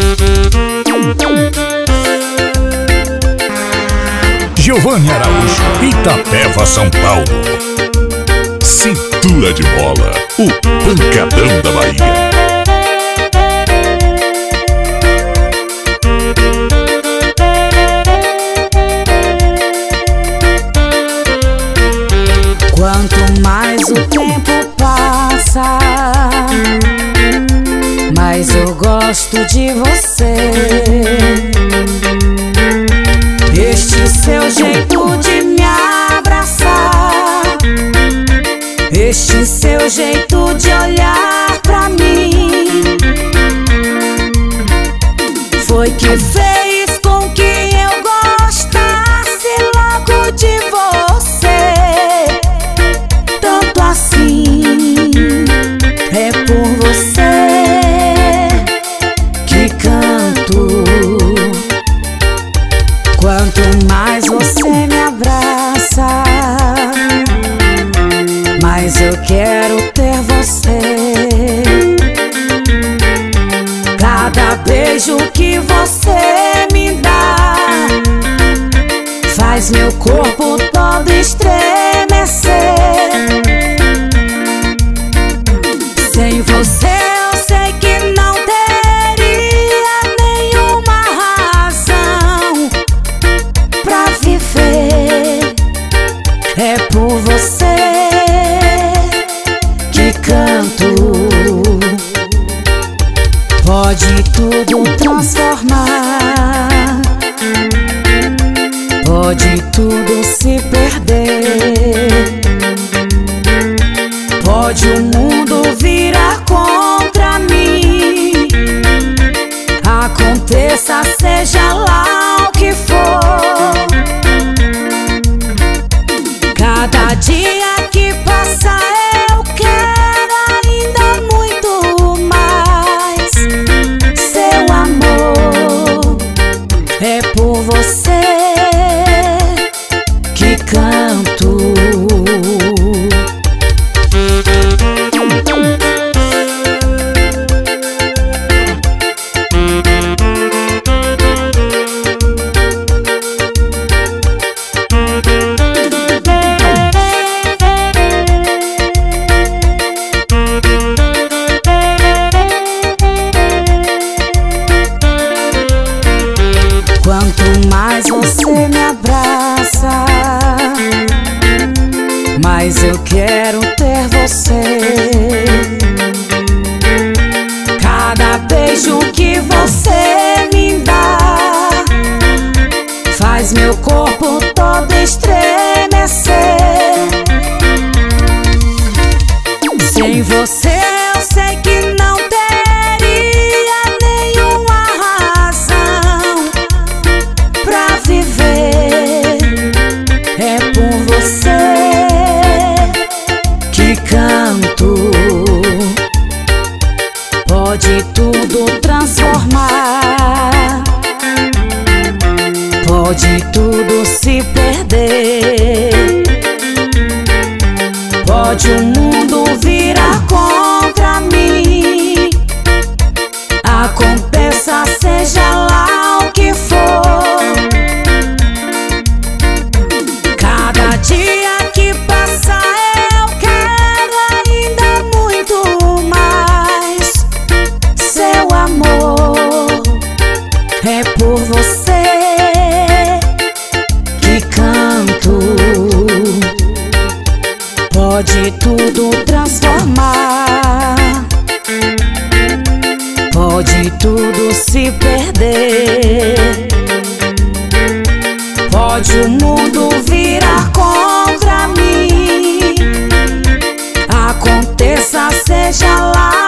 Giovanni Araújo, Itapeva, São Paulo. Cintura de Bola, o pancadão da Bahia. Quanto mais o tempo passa, mais eu gosto de você. Este seu jeito de me abraçar, este seu jeito de olhar pra mim, foi que fez com que eu gostasse logo de você. Tanto assim, é por você que canto. Quanto mais você me abraça, mais eu quero ter você. Cada beijo que você me dá faz meu corpo todo estremecer. Sem você eu sei que não teria nenhuma razão pra viver. É por você que canto. Pode tudo transformar, pode tudo se perder, pode o mundo virar contra mim. Aconteça, seja lá o que for. Cada dia que passa eu quero ainda muito mais seu amor. É por você que canto. Quanto mais você me abraça, mais eu quero ter você. Cada beijo que você me dá faz meu corpo todo estremecer. Sem você eu sei que não teria nenhuma razão pra viver. É por você que canto. Pode tudo transformar, pode tudo se perder, pode o mundo virar contra mim. Aconteça, seja lá o que for. Cada dia que passa eu quero ainda muito mais seu amor. É por você que canto. Pode tudo transformar, pode tudo se perder, pode o mundo virar contra mim. Aconteça, seja lá